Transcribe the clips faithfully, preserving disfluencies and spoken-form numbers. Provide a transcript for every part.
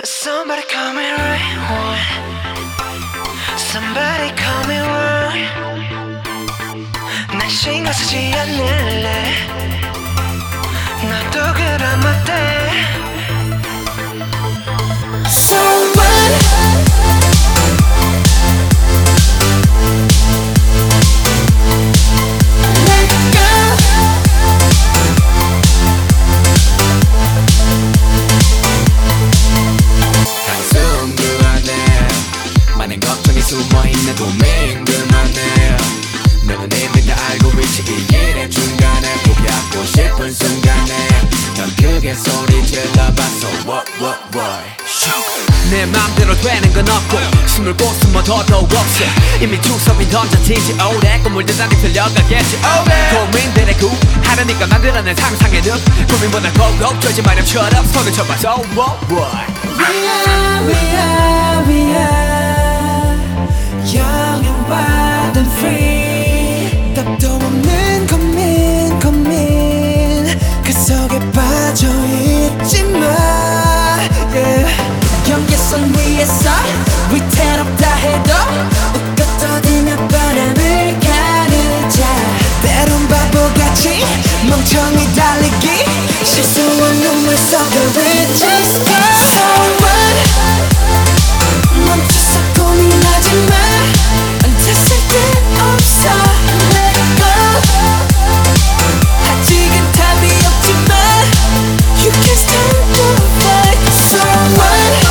Somebody call me right one. Somebody call me wrong. 난 신경 쓰지 않을래. 나도 그런 어때. So what? 숨어있는 고민 그만해. 너는 이미 다 알고 있지. 이 일의 중간에 포기하고 싶은 순간에 넌 크게 소리 질러봤어. What what what. 내 맘대로 되는 건 없고 숨을 고 숨어 더더욱 없어. 이미 주섬이 던져지지 오래 꿈물들 난이 틀려가겠지 오래. 고민들의 구하려니까 만들어낸 상상의 늪. 고민보다 고고 쫄지 마렴처럼 손을 쳐봐. So what what. We are we are we are young and wild and free. 답도 없는 고민 고민 그 속에 빠져있지마. yeah. 경계선 위에서 위태롭다 해도 웃고 떠들며 바람을 가르자. 때론 바보같이 멍청이 달리기 실수한 눈물 속에 we just go. So what. 멈춰서 고민하지마. 앉았을 때 없어. Let go. 아직은 답이 없지만 You can stand the fight. So what.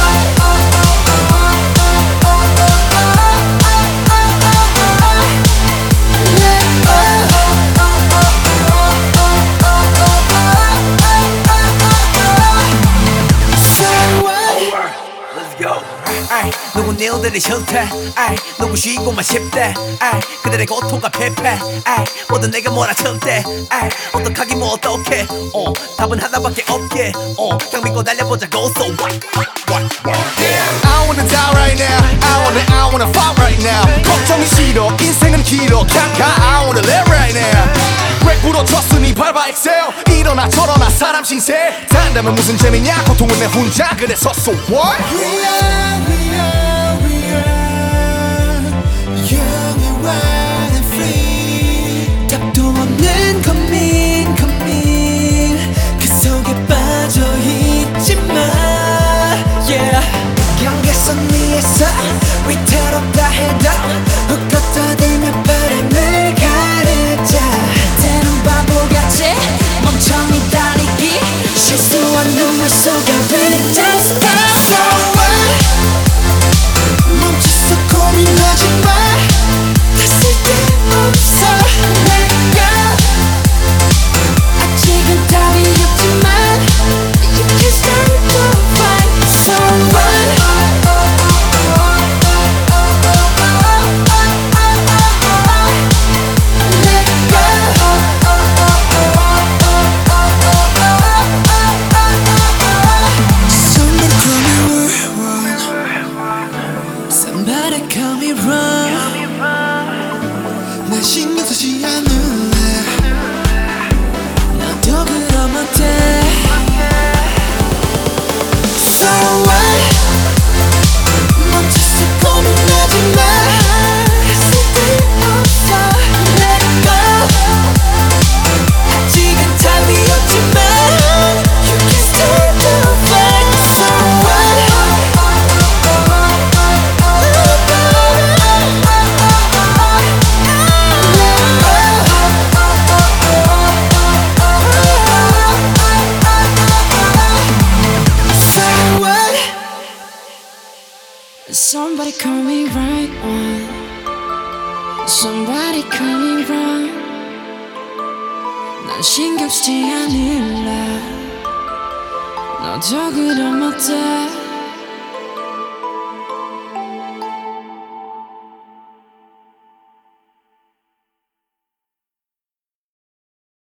누군 일들이 싫대. 아이, 누구 쉬고만 싶대. 아이, 그들의 고통과 패패. 아이, 모든 내가 몰아칠 때. 아이, 어떡하긴 뭐 어떡해. 어, 답은 하나밖에 없게. 어, 그냥 믿고 달려보자고. So what, what, what, what. Yeah. I wanna die right now. I wanna, I wanna fight right now. 걱정이 싫어. 인생은 길어. 그냥 가. I wanna live right now. 렉 부러졌으니 밟아 excel. 일어나 저러나 사람 신세. 단다면 무슨 재미냐. 고통은 내 혼자. 그래서 so what. We are, we are, we are young and wild and free. 답도 없는 고민 고민 그 속에 빠져있지마. yeah. 경계선 위에서 위태롭다 해도 웃고 떠들며 바람을 가르자. 때론 바보같이 멍청이 달리기 실수한 눈물 속에 we just go. So what. 멈춰서 고민하지마. 다 쓸데없어. Let go. 아직은 답이 없지만 You can start the fight. So what. Somebody call me wrong. 난 신경 쓰지 않을래. 나도 그럼 어때. So what. 멈춰서 고민하지마. 쓸데없어. Let go. 아직은 답이 없지만 You can start the fight. So what. Somebody call me right one. Somebody call me wrong. 난 신경 쓰지 않을래. 너도 그럼 어때.